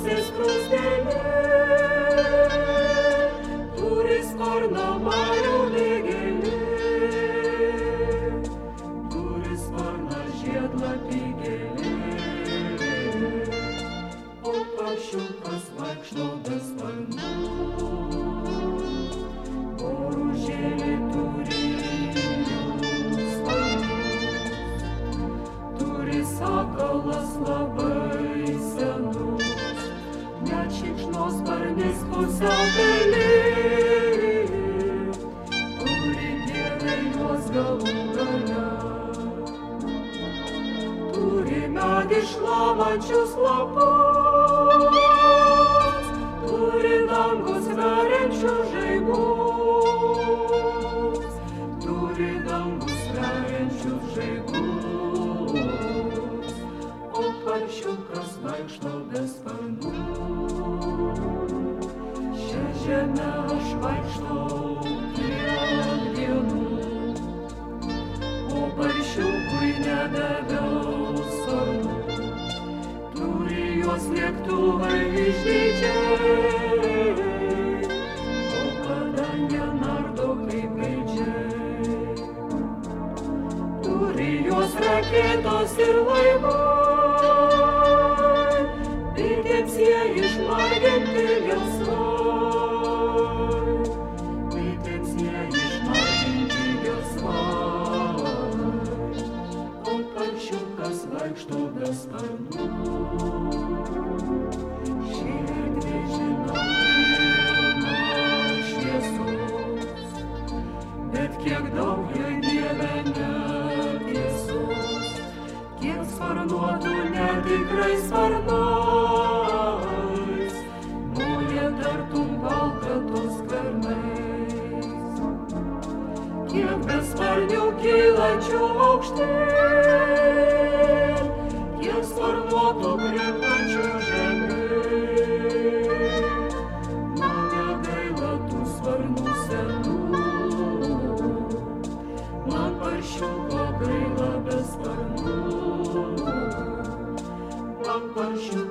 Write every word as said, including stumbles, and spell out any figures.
nosies skruzdėlė, turi sparną marių vėgėlė, turi sparną žiedlapį gėlė, o paukščiukas vaikšto be sparnų. Boružėlė turi jų sparnus, turi sakalas labai senus, net šikšnosparnis pusiaukelė, turi dievė juos galų gale, turi medį šlavančius lapus, turi dangus veriančius žaibus, turi dangus veriančius žaibus, o paršiukas vaikšto be sparnų. Šią žemę aš vaikštau kiek dienų, o paršiukui nedaviau sparnų, turi juos lėktuvai išdidžiai, o kadangi nardo kaip gaidžiai, turi juos raketos ir laivai, bitėms jie išmarginti gelsvai, bitėms jie išmarginti gelsvai, o paršiukas vaikšto be sparnų. Ši erdvė žinau pilna šviesos, bet kiek daug joj dieve netiesos, kiek sparnuotų netikrais sparnais, moja tartum valkatos skvernais, kiek besparnių kylančių aukštyn, kiek sparnuotų krintančių žemyn. Man negaila tų sparnų senų, man paršiuko gaila be sparnų, man paršiuko